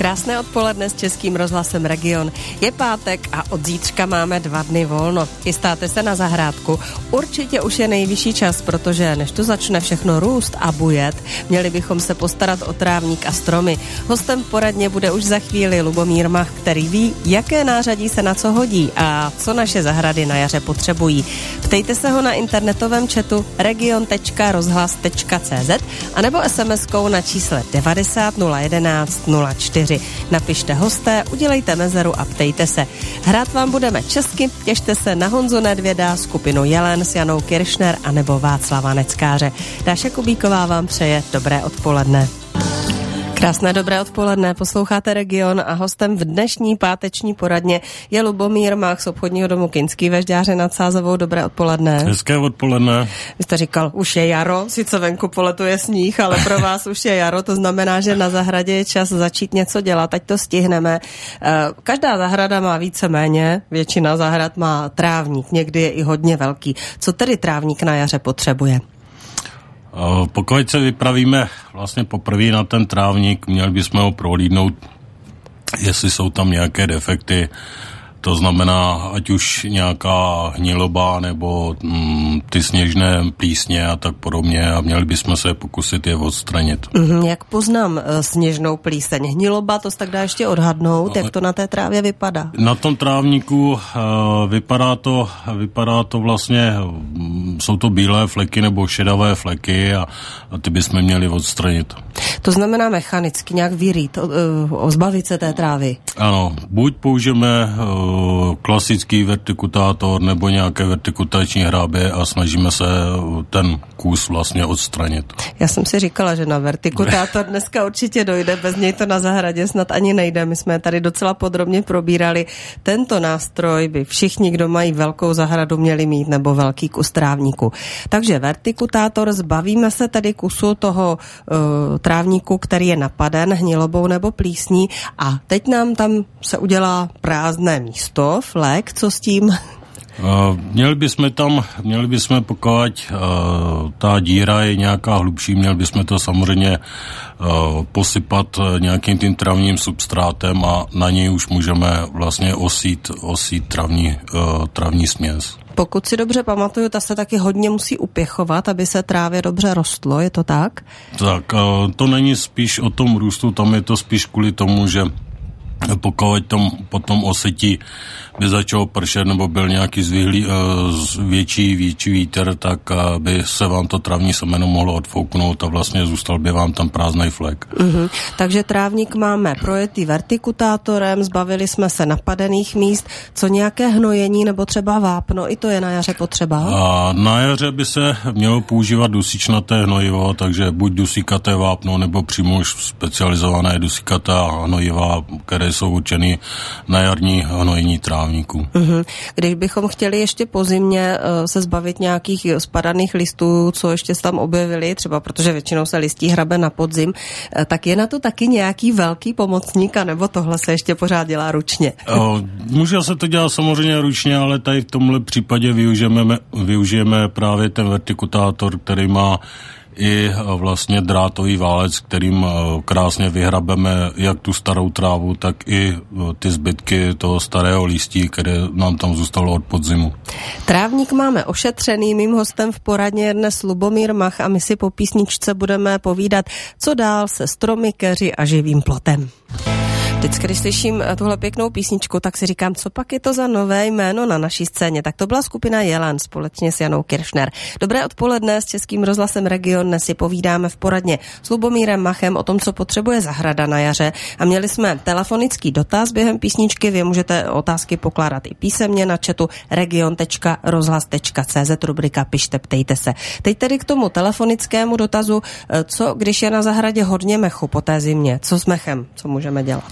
Krásné odpoledne s Českým rozhlasem Region. Je pátek a od zítřka máme 2 dny volno. Chystáte se na zahrádku? Určitě už je nejvyšší čas, protože než tu začne všechno růst a bujet, měli bychom se postarat o trávník a stromy. Hostem v poradně bude už za chvíli Lubomír Mach, který ví, jaké nářadí se na co hodí a co naše zahrady na jaře potřebují. Ptejte se ho na internetovém chatu region.rozhlas.cz anebo SMS-kou na čísle 90 011 04. Napište hosté, udělejte mezeru a ptejte se. Hrát vám budeme česky, těšte se na Honzu Nedvěda, skupinu Jelen s Janou Kiršner anebo Václava Neckáře. Dáša Kubíková vám přeje dobré odpoledne. Krásné dobré odpoledne, posloucháte Region a hostem v dnešní páteční poradně je Lubomír Mach z obchodního domu Kinský ve Žďáře nad Sázavou. Dobré odpoledne. Hezké odpoledne. Vy jste říkal, už je jaro, sice venku poletuje sníh, ale pro vás už je jaro, to znamená, že na zahradě je čas začít něco dělat, ať to stihneme. Každá zahrada má víceméně, většina zahrad má trávník, někdy je i hodně velký. Co tedy trávník na jaře potřebuje? Pokud se vypravíme vlastně poprvé na ten trávník, měli bychom ho prohlídnout, jestli jsou tam nějaké defekty, to znamená, ať už nějaká hniloba nebo ty sněžné plísně a tak podobně a měli bychom se pokusit je odstranit. Jak poznám sněžnou plíseň? Hniloba, to se tak dá ještě odhadnout, jak to na té trávě vypadá? Na tom trávníku vypadá to vlastně, jsou to bílé fleky nebo šedavé fleky a ty bychom měli odstranit. To znamená mechanicky nějak vyrýt, zbavit se té trávy? Ano, buď použijeme klasický vertikutátor nebo nějaké vertikutační hrábě a snažíme se ten kus vlastně odstranit. Já jsem si říkala, že na vertikutátor dneska určitě dojde, bez něj to na zahradě snad ani nejde. My jsme tady docela podrobně probírali. Tento nástroj by všichni, kdo mají velkou zahradu, měli mít nebo velký kus trávníku. Takže vertikutátor, zbavíme se tedy kusu toho trávníku, který je napaden hnělobou nebo plísní a teď nám tam se udělá prázdné místo, flek, co s tím? Měli bychom pokud ta díra je nějaká hlubší, měli bychom to samozřejmě posypat nějakým tím travním substrátem a na něj už můžeme vlastně osít travní směs. Pokud si dobře pamatuju, ta se taky hodně musí upěchovat, aby se trávě dobře rostlo, je to tak? Tak, to není spíš o tom růstu, tam je to spíš kvůli tomu, že pokud potom osetí by začalo pršet nebo byl nějaký větší vítr, tak by se vám to travní semeno mohlo odfouknout a vlastně zůstal by vám tam prázdnej flek. Takže trávník máme projetý vertikutátorem, zbavili jsme se napadených míst, co nějaké hnojení nebo třeba vápno, i to je na jaře potřeba? A na jaře by se mělo používat dusíčnaté hnojivo, takže buď dusíkaté vápno nebo přímo už specializované dusíkaté hnojiva, které jsou určeny na jarní hnojení trávníku. Když bychom chtěli ještě po zimě se zbavit nějakých spadaných listů, co ještě se tam objevili, třeba protože většinou se listí hrabe na podzim, tak je na to taky nějaký velký pomocník, nebo tohle se ještě pořád dělá ručně? Může se to dělat samozřejmě ručně, ale tady v tomhle případě využijeme právě ten vertikutátor, který má i vlastně drátový válec, kterým krásně vyhrabeme jak tu starou trávu, tak i ty zbytky toho starého listí, které nám tam zůstalo od podzimu. Trávník máme ošetřený, mým hostem v poradně je dnes Lubomír Mach a my si po písničce budeme povídat, co dál se stromy, keři a živým plotem. Vždycky, když slyším tuhle pěknou písničku, tak si říkám, co pak je to za nové jméno na naší scéně. Tak to byla skupina Jelen společně s Janou Kiršner. Dobré odpoledne s Českým rozhlasem Region. Dnes si povídáme v poradně s Lubomírem Machem o tom, co potřebuje zahrada na jaře. A měli jsme telefonický dotaz během písničky. Vy můžete otázky pokládat i písemně na chatu region.rozhlas.cz, rubrika Pište, ptejte se. Teď tedy k tomu telefonickému dotazu, co když je na zahradě hodně mechu po té zimě? Co s mechem? Co můžeme dělat?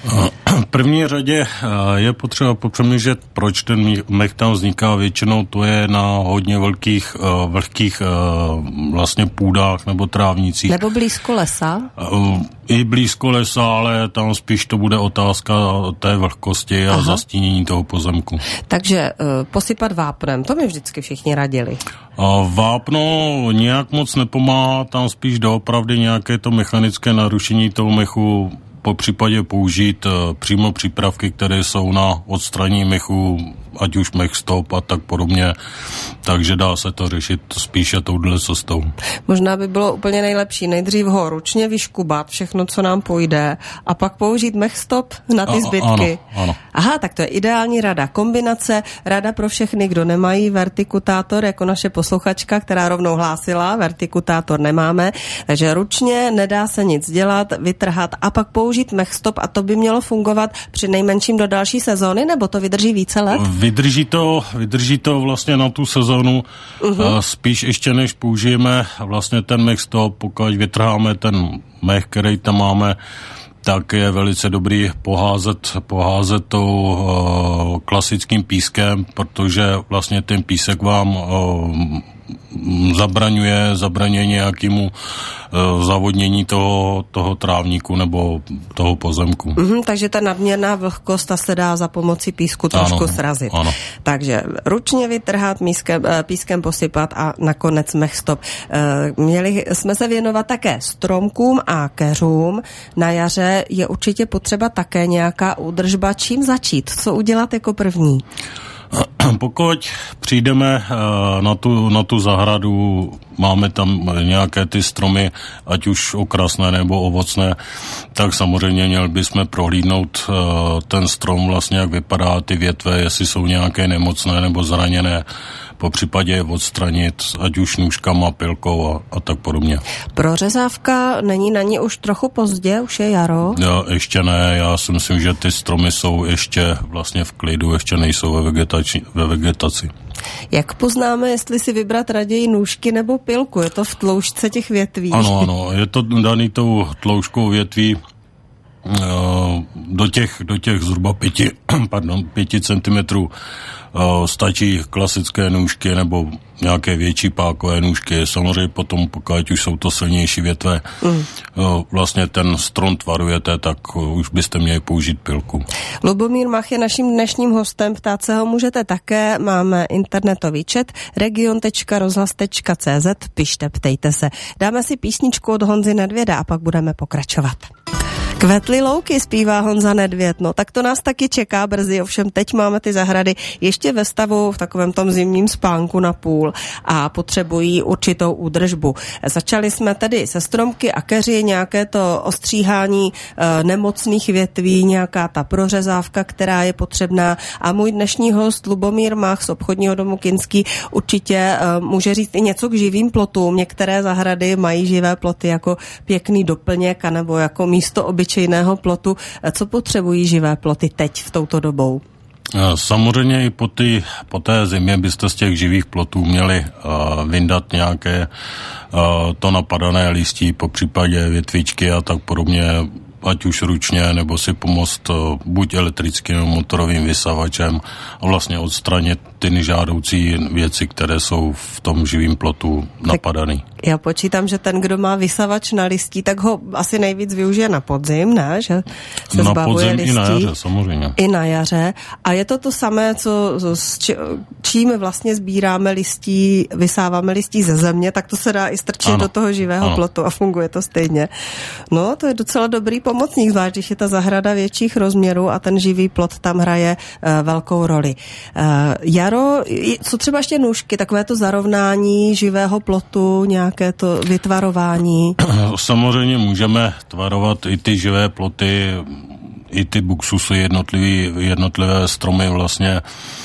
V první řadě je potřeba popřemýšlet, proč ten mech tam vzniká. Většinou to je na hodně vlhkých vlastně půdách nebo trávnicích. Nebo blízko lesa? I blízko lesa, ale tam spíš to bude otázka té vlhkosti a zastínění toho pozemku. Takže posypat vápnem, to mi vždycky všichni radili. Vápno nějak moc nepomáhá, tam spíš doopravdy nějaké to mechanické narušení toho mechu po případě použít přímo přípravky, které jsou na odstranění mechu, ať už mech stop a tak podobně, takže dá se to řešit spíše touhle cestou. Možná by bylo úplně nejlepší nejdřív ho ručně vyškubat, všechno, co nám půjde, a pak použít mech stop na ty zbytky. Ano. Aha, tak to je ideální rada. Kombinace, rada pro všechny, kdo nemají vertikutátor, jako naše posluchačka, která rovnou hlásila, vertikutátor nemáme, takže ručně nedá se nic dělat, vytrhat a pak použít mech stop, a to by mělo fungovat při nejmenším do další sezóny, nebo to vydrží více let? Vydrží to vlastně na tu sezonu, spíš ještě než použijeme vlastně ten mech stop, pokud vytrháme ten mech, který tam máme, tak je velice dobrý poházet tou klasickým pískem, protože vlastně ten písek vám zabraňuje nějakému zavodnění toho trávníku nebo toho pozemku. Takže ta nadměrná vlhkost, ta se dá za pomocí písku trošku srazit. Ano. Takže ručně vytrhat, pískem posypat a nakonec mech stop. Měli jsme se věnovat také stromkům a keřům. Na jaře je určitě potřeba také nějaká údržba. Čím začít? Co udělat jako první? Pokud přijdeme na tu zahradu, máme tam nějaké ty stromy, ať už okrasné nebo ovocné, tak samozřejmě měli bychom prohlídnout ten strom, vlastně jak vypadá, ty větve, jestli jsou nějaké nemocné nebo zraněné, po případě je odstranit, ať už nůžkama, pilkou a tak podobně. Prořezávka, není na ní už trochu pozdě, už je jaro? Ještě ne, já si myslím, že ty stromy jsou ještě vlastně v klidu, ještě nejsou ve vegetaci. Jak poznáme, jestli si vybrat raději nůžky nebo pilku? Je to v tloušťce těch větví? Ano, je to daný tou tloušťkou větví. Do těch zhruba 5 centimetrů stačí klasické nůžky nebo nějaké větší pákové nůžky. Samozřejmě potom, pokud už jsou to silnější větve, vlastně ten strom tvarujete, tak už byste měli použít pilku. Lubomír Mach je naším dnešním hostem, ptát se ho můžete také, máme internetový chat region.rozhlas.cz, pište, ptejte se. Dáme si písničku od Honzy Nedvěda a pak budeme pokračovat. Kvetly louky, zpívá Honza Nedvěd, no tak to nás taky čeká brzy, ovšem teď máme ty zahrady ještě ve stavu v takovém tom zimním spánku na půl a potřebují určitou údržbu. Začali jsme tedy se stromky a keři, nějaké to ostříhání nemocných větví, nějaká ta prořezávka, která je potřebná, a můj dnešní host Lubomír Mach z obchodního domu Kinský určitě může říct i něco k živým plotům. Některé zahrady mají živé ploty jako pěkný doplněk anebo jako místo obyčejného plotu. Co potřebují živé ploty teď v touto dobou? Samozřejmě i po té zimě byste z těch živých plotů měli vyndat nějaké to napadané listí, po případě větvičky a tak podobně, ať už ručně, nebo si pomoct buď elektrickým nebo motorovým vysavačem a vlastně odstranit ty nežádoucí věci, které jsou v tom živým plotu napadané. Já počítám, že ten, kdo má vysavač na listí, tak ho asi nejvíc využije na podzim, ne? Že se na zbavuje podzim listí. I na jaře, samozřejmě. I na jaře. A je to samé, čím vlastně sbíráme listí, vysáváme listí ze země, tak to se dá i strčit do toho živého plotu a funguje to stejně. No, to je docela dobrý pomocník, zvlášť když je ta zahrada větších rozměrů a ten živý plot tam hraje velkou roli. Jaro, co třeba ještě nůžky, takové to zarovnání živého plotu, nějaké to vytvarování? Samozřejmě můžeme tvarovat i ty živé ploty, i ty buksusy, jednotlivé stromy vlastně.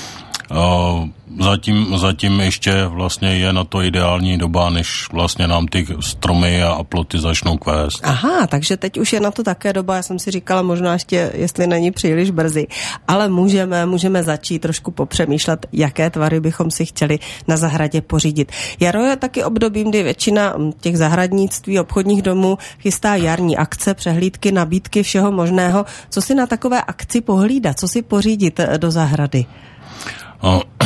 Zatím ještě vlastně je na to ideální doba, než vlastně nám ty stromy a ploty začnou kvést. Aha, takže teď už je na to také doba, já jsem si říkala možná ještě, jestli není příliš brzy, ale můžeme začít trošku popřemýšlet, jaké tvary bychom si chtěli na zahradě pořídit. Jaro je taky obdobím, kdy většina těch zahradnictví, obchodních domů chystá jarní akce, přehlídky, nabídky všeho možného. Co si na takové akci pohlídat, co si pořídit do zahrady?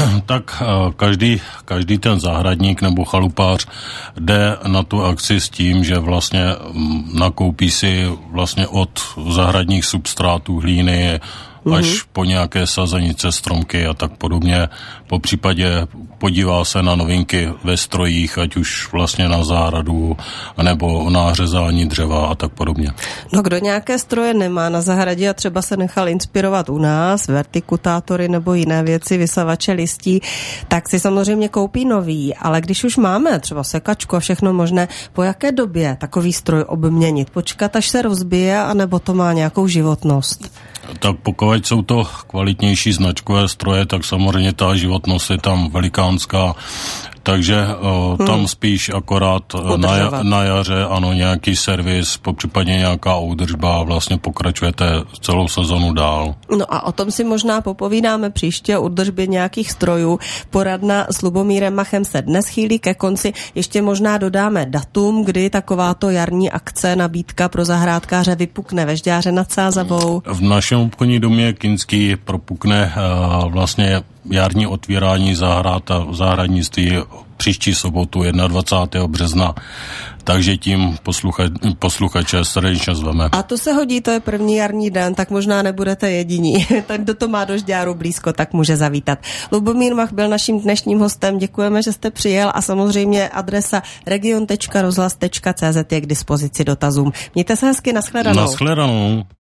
tak každý ten zahradník nebo chalupář jde na tu akci s tím, že vlastně nakoupí si vlastně od zahradních substrátů hlíny až po nějaké sazenice, stromky a tak podobně. Po případě podívá se na novinky ve strojích, ať už vlastně na zahradu, nebo na řezání dřeva a tak podobně. No kdo nějaké stroje nemá na zahradě a třeba se nechal inspirovat u nás, vertikutátory nebo jiné věci, vysavače listí, tak si samozřejmě koupí nový, ale když už máme třeba sekačku a všechno možné, po jaké době takový stroj obměnit? Počkat, až se rozbije, anebo to má nějakou životnost? Tak pokud jsou to kvalitnější značkové stroje, tak samozřejmě ta životnost je tam velikánská, takže tam spíš akorát na jaře, ano, nějaký servis, popřípadně nějaká údržba a vlastně pokračujete celou sezonu dál. No a o tom si možná popovídáme příště, o údržbě nějakých strojů. Poradna s Lubomírem Machem se dnes chýlí ke konci. Ještě možná dodáme datum, kdy takováto jarní akce, nabídka pro zahrádkáře vypukne ve Žďáře nad Sázavou. V našem obchodní domě Kinský propukne vlastně jarní otvírání zahrad a zahradnictví příští sobotu 21. března. Takže tím posluchače srdečně zveme. A to se hodí, to je první jarní den, tak možná nebudete jediní. Tak kdo to má do Žďáru blízko, tak může zavítat. Lubomír Mach byl naším dnešním hostem, děkujeme, že jste přijel a samozřejmě adresa region.rozhlas.cz je k dispozici dotazům. Mějte se hezky, nashledanou. Nashledanou.